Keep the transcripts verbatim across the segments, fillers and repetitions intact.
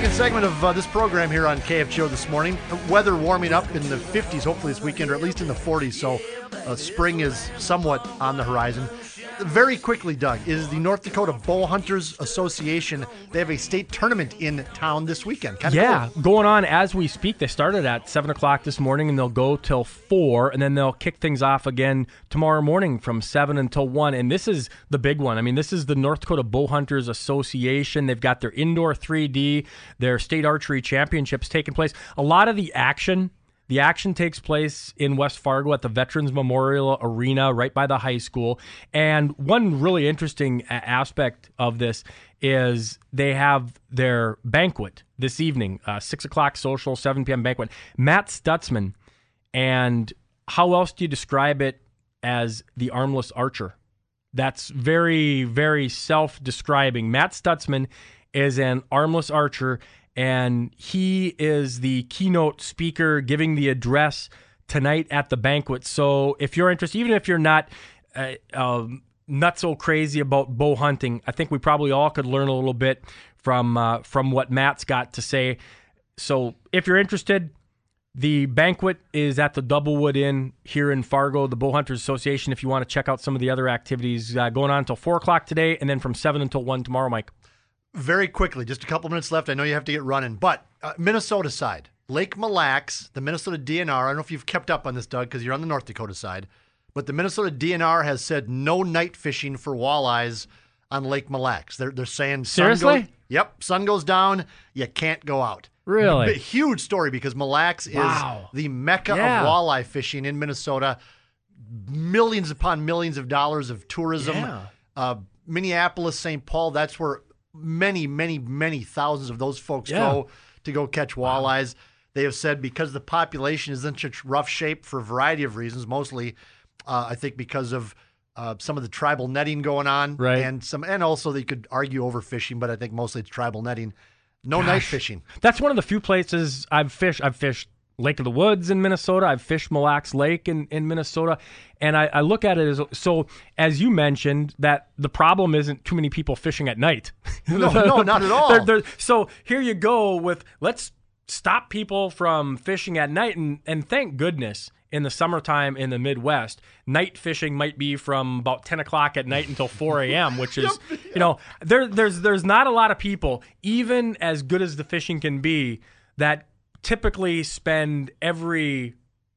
Second segment of uh, this program here on K F G O this morning. Weather warming up in the fifties, hopefully this weekend, or at least in the forties, so uh, spring is somewhat on the horizon. Very quickly, Doug, is the North Dakota Bow Hunters Association. They have a state tournament in town this weekend. Kinda yeah, cool. Going on as we speak. They started at seven o'clock this morning, and they'll go till four, and then they'll kick things off again tomorrow morning from seven until one. And this is the big one. I mean, this is the North Dakota Bow Hunters Association. They've got their indoor three D, their state archery championships taking place. A lot of the action... The action takes place in West Fargo at the Veterans Memorial Arena right by the high school. And one really interesting aspect of this is they have their banquet this evening, uh, six o'clock social, seven p.m. banquet. Matt Stutzman, and how else do you describe it as the armless archer? That's very, very self-describing. Matt Stutzman is an armless archer, and he is the keynote speaker giving the address tonight at the banquet. So if you're interested, even if you're not uh, um, not so crazy about bow hunting, I think we probably all could learn a little bit from uh, from what Matt's got to say. So if you're interested, the banquet is at the Doublewood Inn here in Fargo, the Bow Hunters Association. If you want to check out some of the other activities uh, going on until four o'clock today, and then from seven until one tomorrow, Mike. Very quickly, just a couple minutes left. I know you have to get running, but uh, Minnesota side, Lake Mille Lacs, the Minnesota D N R. I don't know if you've kept up on this, Doug, because you're on the North Dakota side, but the Minnesota D N R has said no night fishing for walleyes on Lake Mille Lacs. They're they're saying sun seriously, goes, yep, sun goes down, you can't go out. Really, B- huge story because Mille Lacs wow. is the mecca yeah. of walleye fishing in Minnesota. Millions upon millions of dollars of tourism. Yeah. Uh, Minneapolis, Saint Paul, that's where many, many, many thousands of those folks yeah. go to go catch walleyes. Wow. They have said because the population is in such rough shape for a variety of reasons, mostly uh, I think because of uh, some of the tribal netting going on, right. and some, and also they could argue overfishing, but I think mostly it's tribal netting. No Gosh. night fishing. That's one of the few places I've fished. I've fished Lake of the Woods in Minnesota. I've fished Mille Lacs Lake in, in Minnesota. And I, I look at it as, so as you mentioned, that the problem isn't too many people fishing at night. No, no, not at all. They're, they're, so here you go with, let's stop people from fishing at night. And, and thank goodness in the summertime in the Midwest, night fishing might be from about ten o'clock at night until four a.m., which is, yep, yep. you know, there, there's, there's not a lot of people, even as good as the fishing can be, that typically spend every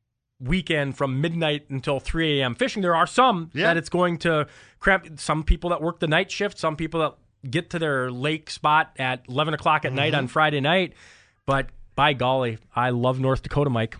weekend from midnight until three a.m. fishing. There are some yeah. that it's going to crap. Some people that work the night shift, some people that get to their lake spot at eleven o'clock at mm-hmm. night on Friday night. But by golly, I love North Dakota, Mike.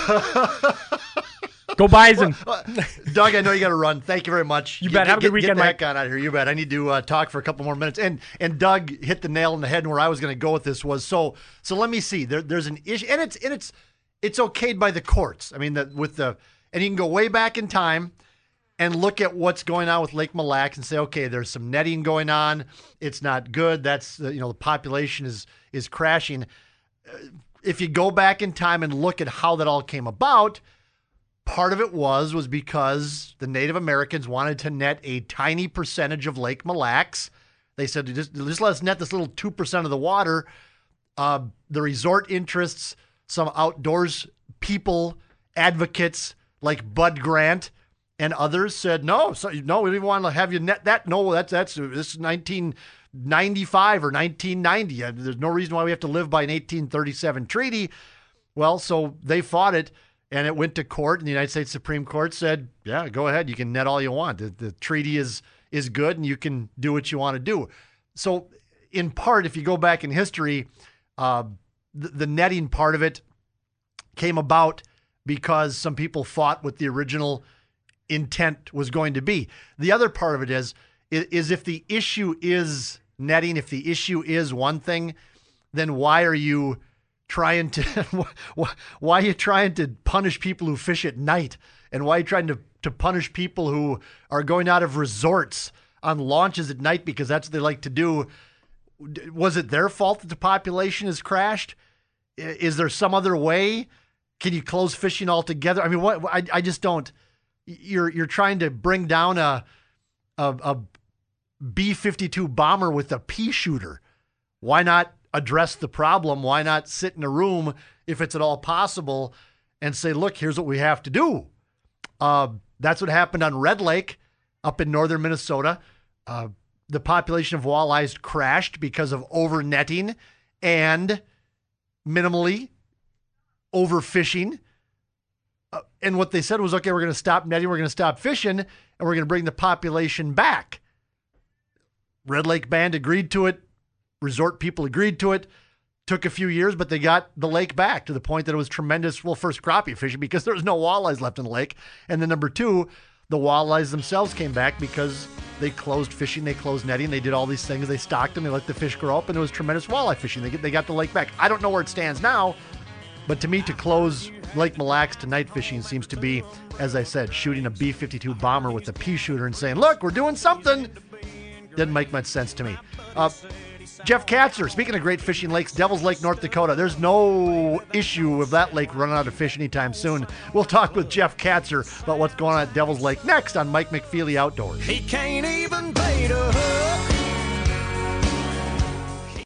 Go Bison. Well, uh, Doug, I know you got to run. Thank you very much. You get, bet. Have get, a good weekend, get Mike. Get out of here. You bet. I need to uh, talk for a couple more minutes. And and Doug hit the nail on the head. And where I was going to go with this was so. So let me see. There, there's an issue, and it's and it's it's okayed by the courts. I mean, the, with the and you can go way back in time and look at what's going on with Lake Mille Lacs and say, okay, there's some netting going on. It's not good. That's uh, you know the population is is crashing. Uh, if you go back in time and look at how that all came about. Part of it was was because the Native Americans wanted to net a tiny percentage of Lake Mille Lacs. They said, just, just let us net this little two percent of the water. Uh, the resort interests, some outdoors people, advocates like Bud Grant and others said, no, so, no, we don't even want to have you net that. No, that's, that's this is nineteen ninety-five or nineteen ninety. There's no reason why we have to live by an eighteen thirty-seven treaty. Well, so they fought it. And it went to court, and the United States Supreme Court said, yeah, go ahead. You can net all you want. The, the treaty is is good, and you can do what you want to do. So in part, if you go back in history, uh, the, the netting part of it came about because some people fought what the original intent was going to be. The other part of it is, is if the issue is netting, if the issue is one thing, then why are you trying to why are you trying to punish people who fish at night, and why are you trying to, to punish people who are going out of resorts on launches at night because that's what they like to do? Was it their fault that the population has crashed? Is there some other way? Can you close fishing altogether? I mean, what I, I just don't. You're you're trying to bring down a a, a B fifty-two bomber with a pea shooter. Why not address the problem? Why not sit in a room, if it's at all possible, and say, look, here's what we have to do? Uh, that's what happened on Red Lake up in northern Minnesota. Uh, the population of walleyes crashed because of over-netting and minimally overfishing. Uh, and what they said was, okay, we're going to stop netting, we're going to stop fishing, and we're going to bring the population back. Red Lake Band agreed to it. Resort people agreed to it. Took a few years, but they got the lake back to the point that it was tremendous, well, first crappie fishing because there was no walleyes left in the lake. And then number two, the walleyes themselves came back because they closed fishing, they closed netting, they did all these things, they stocked them, they let the fish grow up, and it was tremendous walleye fishing. They, get, they got the lake back. I don't know where it stands now, but to me, to close Lake Mille Lacs to night fishing seems to be, as I said, shooting a B fifty-two bomber with a pea shooter and saying, look, we're doing something. Didn't make much sense to me. Uh, Jeff Katzer, speaking of great fishing lakes, Devil's Lake, North Dakota. There's no issue with that lake running out of fish anytime soon. We'll talk with Jeff Katzer about what's going on at Devil's Lake next on Mike McFeely Outdoors. He can't eat